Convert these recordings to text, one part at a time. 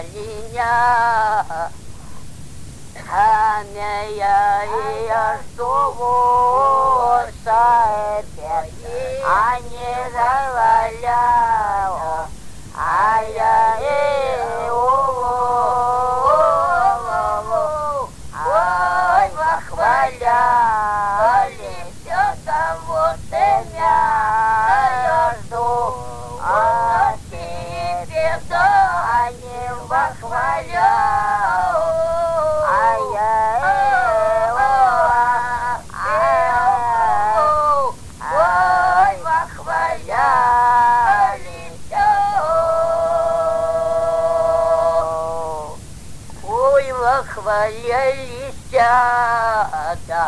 линя, а не я что опять, а не завалял, а я ой, вахваляли, все того ты меня жду, а тебе да не вахвалял, а я ой, вахваляли, ой, вахвалялись, да,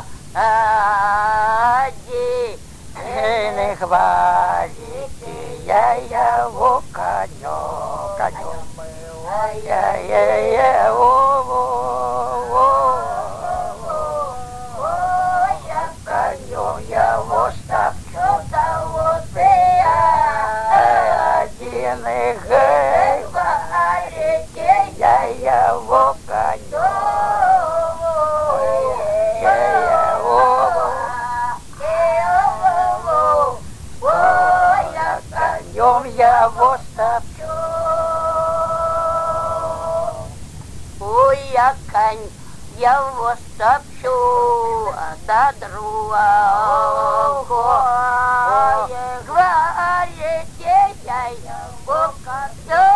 не хвалите, я его конем, конем я его стопчу, да вот и один и говорите, я его конем. Конем я его стопчу, ой, я конь, я его стопчу, да другого, говорите, я его конем.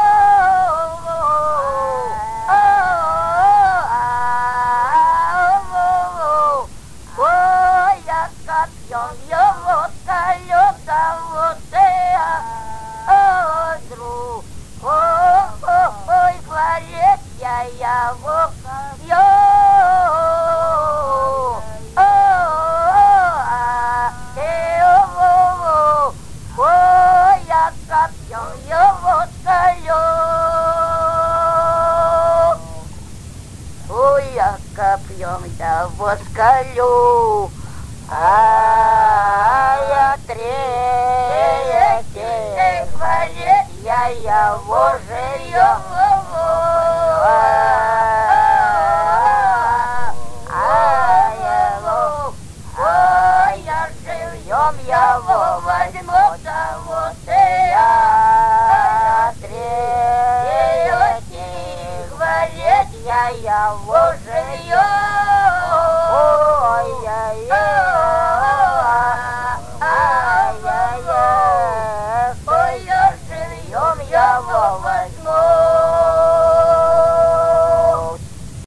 Ой, я копьем его колем, да вот и друг, ой, говорит, я его копьем, ой, я копьем его колем, ой, я копьем его скалю, а я третий, говорит, я его живем, ой, я живем, его возьму, да вот и я третий, говорит, я его живем. Ой, я живем, я